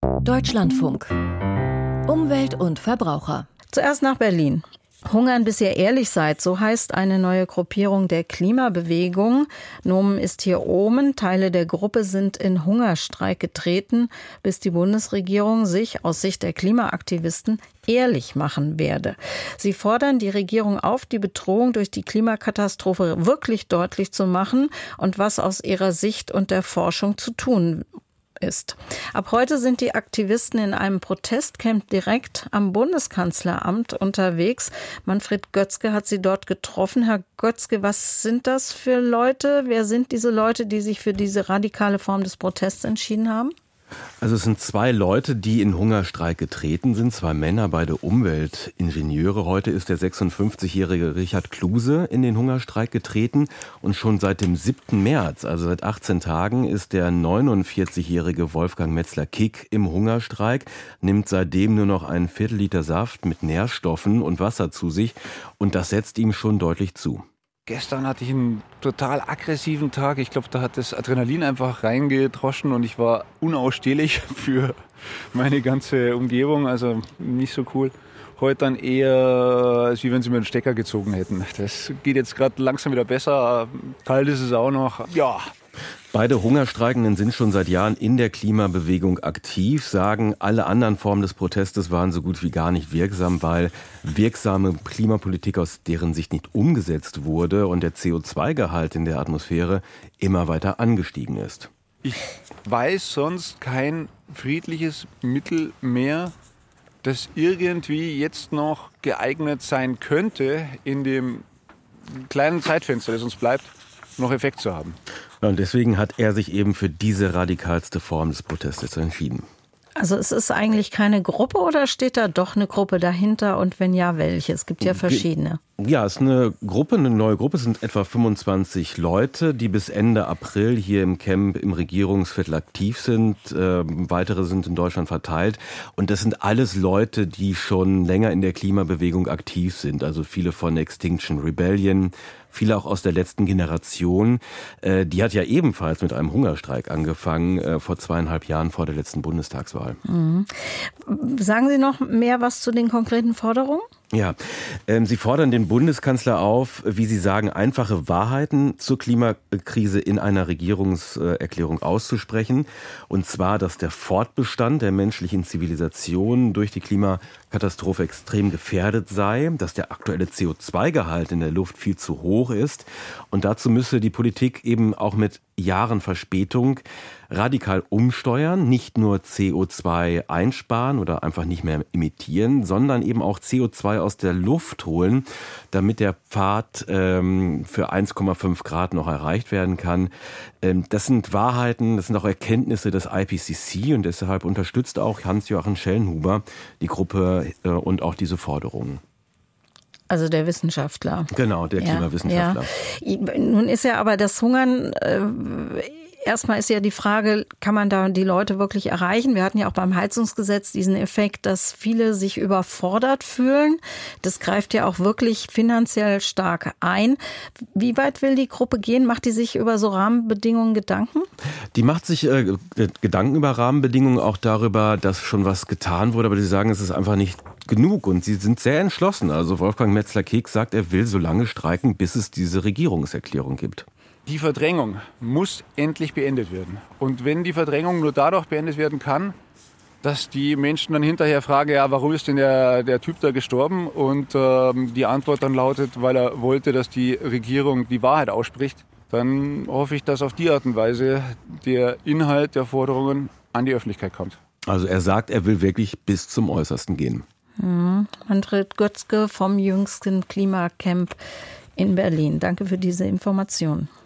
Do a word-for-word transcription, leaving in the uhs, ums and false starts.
Deutschlandfunk. Umwelt und Verbraucher. Zuerst nach Berlin. Hungern, bis ihr ehrlich seid, so heißt eine neue Gruppierung der Klimabewegung. Nomen ist hier Omen. Teile der Gruppe sind in Hungerstreik getreten, bis die Bundesregierung sich aus Sicht der Klimaaktivisten ehrlich machen werde. Sie fordern die Regierung auf, die Bedrohung durch die Klimakatastrophe wirklich deutlich zu machen und was aus ihrer Sicht und der Forschung zu tun ist. Ab heute sind die Aktivisten in einem Protestcamp direkt am Bundeskanzleramt unterwegs. Manfred Götzke hat sie dort getroffen. Herr Götzke, was sind das für Leute? Wer sind diese Leute, die sich für diese radikale Form des Protests entschieden haben? Also es sind zwei Leute, die in Hungerstreik getreten sind, zwei Männer, beide Umweltingenieure. Heute ist der sechsundfünfzigjährige Richard Kluse in den Hungerstreik getreten und schon seit dem siebten März, also seit achtzehn Tagen, ist der neunundvierzigjährige Wolfgang Metzler-Kick im Hungerstreik, nimmt seitdem nur noch einen Viertel Liter Saft mit Nährstoffen und Wasser zu sich und das setzt ihm schon deutlich zu. Gestern hatte ich einen total aggressiven Tag. Ich glaube, da hat das Adrenalin einfach reingedroschen und ich war unausstehlich für meine ganze Umgebung. Also nicht so cool. Heute dann eher, als wie wenn sie mir einen Stecker gezogen hätten. Das geht jetzt gerade langsam wieder besser. Kalt ist es auch noch. Ja. Beide Hungerstreikenden sind schon seit Jahren in der Klimabewegung aktiv, sagen, alle anderen Formen des Protestes waren so gut wie gar nicht wirksam, weil wirksame Klimapolitik aus deren Sicht nicht umgesetzt wurde und der C O zwei Gehalt in der Atmosphäre immer weiter angestiegen ist. Ich weiß sonst kein friedliches Mittel mehr, das irgendwie jetzt noch geeignet sein könnte, in dem kleinen Zeitfenster, das uns bleibt, noch Effekt zu haben. Und deswegen hat er sich eben für diese radikalste Form des Protestes entschieden. Also es ist eigentlich keine Gruppe oder steht da doch eine Gruppe dahinter und wenn ja, welche? Es gibt ja verschiedene. Ja, es ist eine Gruppe, eine neue Gruppe. Es sind etwa fünfundzwanzig Leute, die bis Ende April hier im Camp im Regierungsviertel aktiv sind. Äh, weitere sind in Deutschland verteilt. Und das sind alles Leute, die schon länger in der Klimabewegung aktiv sind. Also viele von Extinction Rebellion, viele auch aus der letzten Generation. Äh, die hat ja ebenfalls mit einem Hungerstreik angefangen, äh, vor zweieinhalb Jahren vor der letzten Bundestagswahl. Mhm. Sagen Sie noch mehr was zu den konkreten Forderungen? Ja, ähm, Sie fordern den Bundeskanzler auf, wie Sie sagen, einfache Wahrheiten zur Klimakrise in einer Regierungserklärung auszusprechen. Und zwar, dass der Fortbestand der menschlichen Zivilisation durch die Klimakatastrophe extrem gefährdet sei, dass der aktuelle C O zwei Gehalt in der Luft viel zu hoch ist. Und dazu müsse die Politik eben auch mit Jahren Verspätung radikal umsteuern, nicht nur C O zwei einsparen oder einfach nicht mehr emittieren, sondern eben auch C O zwei aus der Luft holen, damit der Pfad ähm, für eins Komma fünf Grad noch erreicht werden kann. Ähm, das sind Wahrheiten, das sind auch Erkenntnisse des I P C C und deshalb unterstützt auch Hans-Joachim Schellenhuber die Gruppe äh, und auch diese Forderungen. Also der Wissenschaftler. Genau, der Klimawissenschaftler. Ja. Nun ist ja aber das Hungern, äh, erstmal ist ja die Frage, kann man da die Leute wirklich erreichen? Wir hatten ja auch beim Heizungsgesetz diesen Effekt, dass viele sich überfordert fühlen. Das greift ja auch wirklich finanziell stark ein. Wie weit will die Gruppe gehen? Macht die sich über so Rahmenbedingungen Gedanken? Die macht sich äh, Gedanken über Rahmenbedingungen, auch darüber, dass schon was getan wurde. Aber sie sagen, es ist einfach nicht genug und sie sind sehr entschlossen. Also Wolfgang Metzler-Kick sagt, er will so lange streiken, bis es diese Regierungserklärung gibt. Die Verdrängung muss endlich beendet werden. Und wenn die Verdrängung nur dadurch beendet werden kann, dass die Menschen dann hinterher fragen, ja, warum ist denn der, der Typ da gestorben? Und ähm, die Antwort dann lautet, weil er wollte, dass die Regierung die Wahrheit ausspricht, dann hoffe ich, dass auf die Art und Weise der Inhalt der Forderungen an die Öffentlichkeit kommt. Also er sagt, er will wirklich bis zum Äußersten gehen. Mhm. Manfred Götzke vom jüngsten Klimacamp in Berlin. Danke für diese Information.